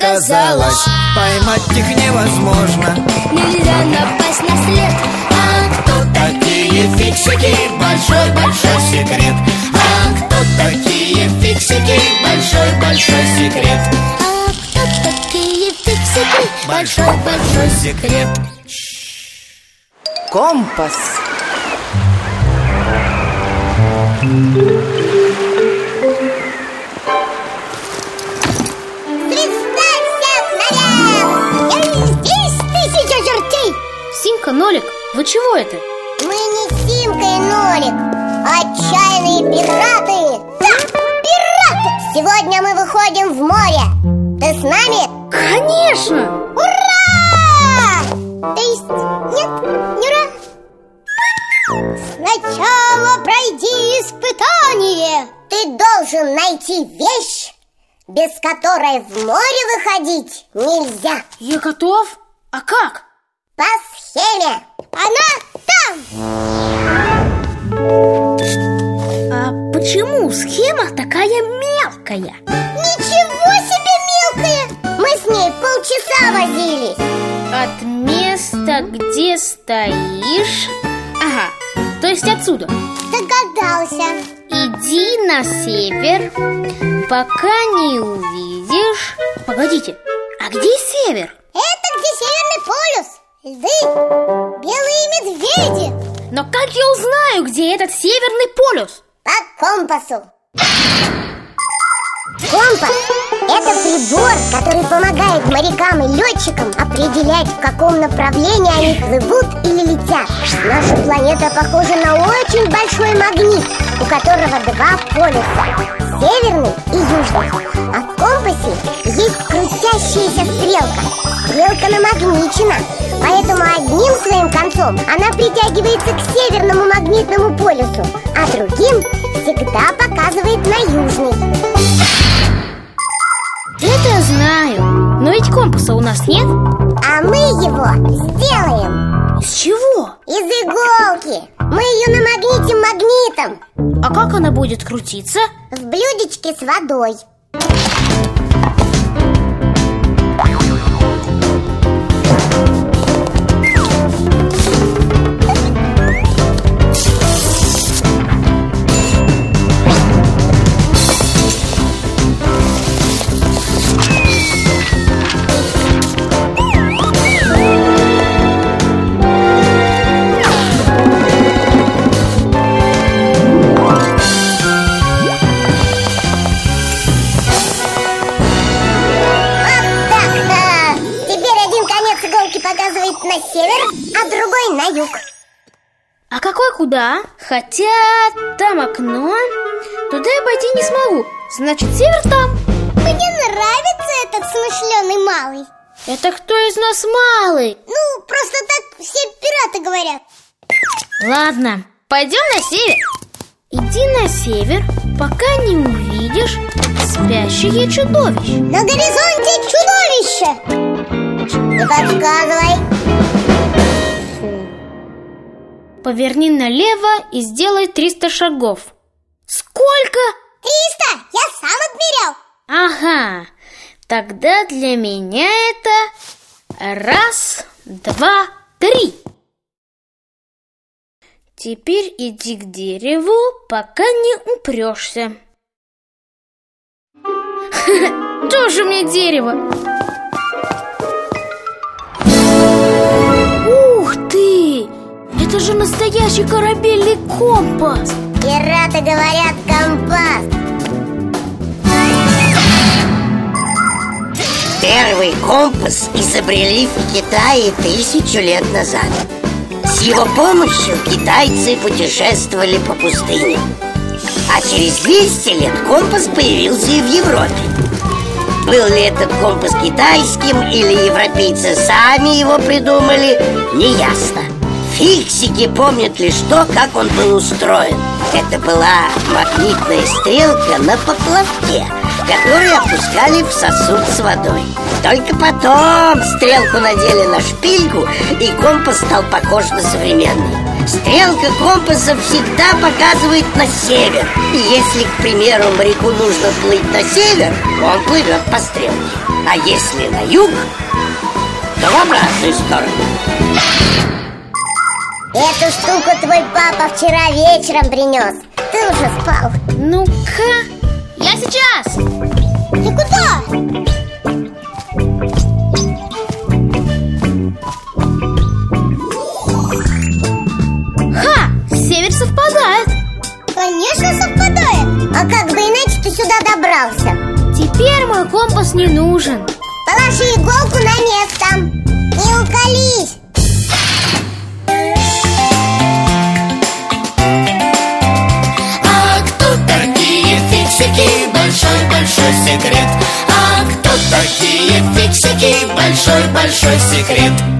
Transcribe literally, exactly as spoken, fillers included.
оказалось, поймать их невозможно. Нельзя напасть на след. А кто такие фиксики? Большой-большой секрет. А кто такие фиксики? Большой-большой секрет. А кто такие фиксики? Большой-большой секрет. Компас. Симка, Нолик, вы чего это? Мы не Симка и Нолик, а отчаянные пираты. Да, пираты! Сегодня мы выходим в море. Ты с нами? Конечно! Ура! То есть, нет, не ура. Сначала пройди испытание. Ты должен найти вещь, без которой в море выходить нельзя. Я готов. А как? По схеме. Она там. А почему схема такая мелкая? Ничего себе мелкая. Мы с ней полчаса возились. От места, где стоишь. Ага, то есть отсюда. Догадался. Иди на север, пока не увидишь. Погодите, а где север? Это где Северный полюс. Льды, белые медведи. Но как я узнаю, где этот Северный полюс? По компасу. Компас – это прибор, который помогает морякам и летчикам определять, в каком направлении они плывут или летят. Наша планета похожа на очень большой магнит, у которого два полюса – северный и южный. А в компасе есть крутящаяся стрелка. Стрелка намагничена, поэтому одним своим концом она притягивается к северному магнитному полюсу, а другим всегда показывает на южный. Это я знаю, но ведь компаса у нас нет. А мы его сделаем. Из чего? Из иголки. Мы ее намагнитим магнитом. А как она будет крутиться? В блюдечке с водой. Показывает на север, а другой на юг. А какой куда? Хотя там окно. Туда я пойти не смогу. Значит, север там. Мне нравится этот смышленый малый. Это кто из нас малый? Ну, просто так все пираты говорят. Ладно, пойдем на север. Иди на север, пока не увидишь спящее чудовище. На горизонте чудовище. Не подсказывай. Поверни налево и сделай триста шагов. Сколько? Триста? Я сам отмерял. Ага, тогда для меня это раз, два, три. Теперь иди к дереву, пока не упрешься. Тоже мне дерево. Ух ты! Это же настоящий корабельный компас. Пираты говорят компас. Первый компас изобрели в Китае тысячу лет назад. С его помощью китайцы путешествовали по пустыне. А через двести лет компас появился и в Европе. Был ли этот компас китайским или европейцы сами его придумали, неясно. Фиксики помнят лишь то, как он был устроен. Это была магнитная стрелка на поплавке, которую опускали в сосуд с водой. Только потом стрелку надели на шпильку, и компас стал похож на современный. Стрелка компаса всегда показывает на север. И если, к примеру, моряку нужно плыть на север, он плывет по стрелке. А если на юг, то в обратную сторону. Эту штуку твой папа вчера вечером принес. Ты уже спал. Ну-ка, я сейчас. Ты куда? Ха, север совпадает. Конечно, совпадает. А как бы иначе ты сюда добрался? Теперь мой компас не нужен. Положи иголку на место. Не уколись. А кто такие фиксики? Большой-большой секрет. А кто такие фиксики? Большой-большой секрет.